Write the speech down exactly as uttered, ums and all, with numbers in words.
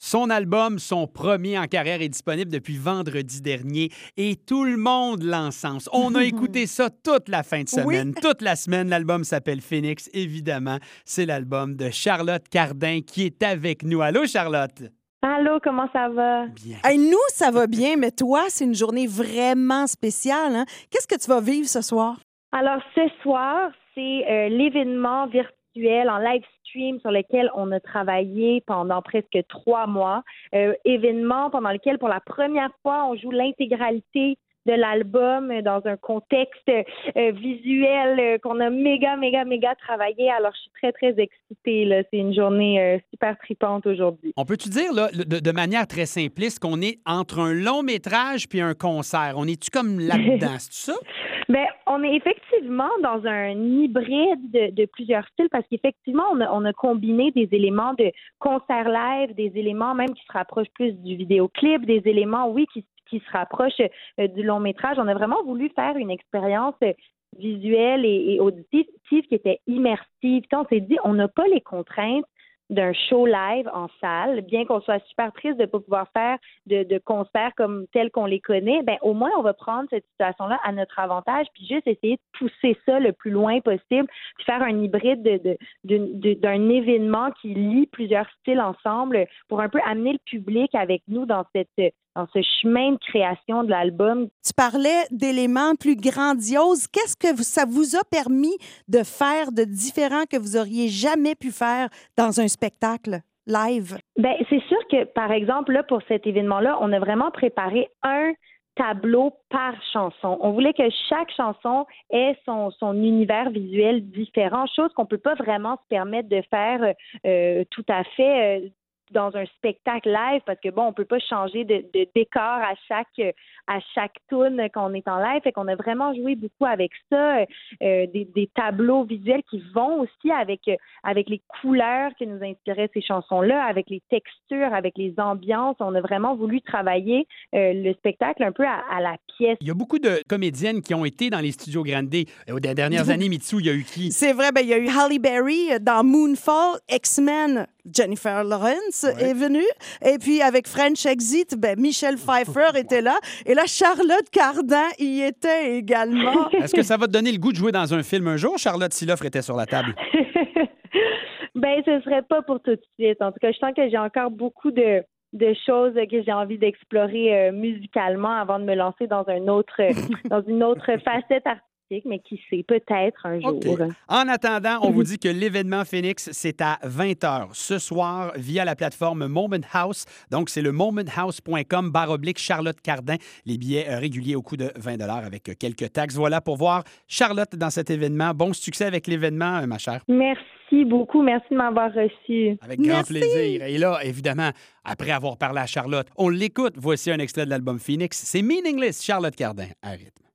Son album, son premier en carrière, est disponible depuis vendredi dernier et tout le monde l'encense. On a écouté ça toute la fin de semaine, Oui. toute la semaine. L'album s'appelle Phoenix, évidemment. C'est l'album de Charlotte Cardin qui est avec nous. Allô, Charlotte? Allô, comment ça va? Bien. Hey, nous, ça va bien, mais toi, c'est une journée vraiment spéciale. Hein? Qu'est-ce que tu vas vivre ce soir? Alors, ce soir, c'est euh, l'événement virtuel en live stream sur lequel on a travaillé pendant presque trois mois. Euh, événement pendant lequel, pour la première fois, on joue l'intégralité de l'album dans un contexte euh, visuel euh, qu'on a méga, méga, méga travaillé. Alors, je suis très, très excitée. Là. C'est une journée euh, super tripante aujourd'hui. On peut-tu dire, là, de, de manière très simpliste, qu'on est entre un long métrage puis un concert? On est-tu comme là-dedans? C'est ça? Bien, on est effectivement dans un hybride de, de plusieurs styles parce qu'effectivement, on a, on a combiné des éléments de concert live, des éléments même qui se rapprochent plus du vidéoclip, des éléments, oui, qui, qui se rapprochent euh, du long métrage. On a vraiment voulu faire une expérience euh, visuelle et, et auditive qui était immersive. Puis on s'est dit, on n'a pas les contraintes d'un show live en salle, bien qu'on soit super triste de ne pas pouvoir faire de, de concerts comme tels qu'on les connaît, ben au moins on va prendre cette situation-là à notre avantage, puis juste essayer de pousser ça le plus loin possible, puis faire un hybride de, de, de, de, d'un événement qui lie plusieurs styles ensemble pour un peu amener le public avec nous dans cette dans ce chemin de création de l'album. Tu parlais d'éléments plus grandioses. Qu'est-ce que vous- ça vous a permis de faire de différent que vous auriez jamais pu faire dans un spectacle live? Ben c'est sûr que, par exemple, là, pour cet événement-là, on a vraiment préparé un tableau par chanson. On voulait que chaque chanson ait son, son univers visuel différent, chose qu'on peut pas vraiment se permettre de faire euh, tout à fait euh, dans un spectacle live parce que bon, on peut pas changer de, de décor à chaque à chaque tune qu'on est en live. Fait qu'on a vraiment joué beaucoup avec ça, euh, des, des tableaux visuels qui vont aussi avec avec les couleurs que nous inspiraient ces chansons-là, avec les textures, avec les ambiances. On a vraiment voulu travailler euh, le spectacle un peu à, à la pièce. Il y a beaucoup de comédiennes qui ont été dans les studios Grande. Aux dernières années, Mitsu, il y a eu qui? C'est vrai, ben, il y a eu Halle Berry dans Moonfall, X-Men, Jennifer Lawrence Ouais. est venue. Et puis avec French Exit, ben, Michelle Pfeiffer était là. Et là, Charlotte Cardin y était également. Est-ce que ça va te donner le goût de jouer dans un film un jour? Charlotte, si l'offre était sur la table. Ben, ce serait pas pour tout de suite. En tout cas, je sens que j'ai encore beaucoup de, de choses que j'ai envie d'explorer euh, musicalement avant de me lancer dans un autre, dans une autre facette artistique, mais qui sait, peut-être un jour. OK. En attendant, on vous dit que l'événement Phoenix, c'est à vingt heures ce soir via la plateforme Moment House. Donc, c'est le momenthouse point com barre oblique Charlotte Cardin. Les billets euh, réguliers au coût de vingt dollars avec euh, quelques taxes. Voilà pour voir Charlotte dans cet événement. Bon succès avec l'événement, euh, ma chère. Merci beaucoup. Merci de m'avoir reçu. Avec grand Merci. plaisir. Et là, évidemment, après avoir parlé à Charlotte, on l'écoute. Voici un extrait de l'album Phoenix. C'est Meaningless, Charlotte Cardin, à rythme.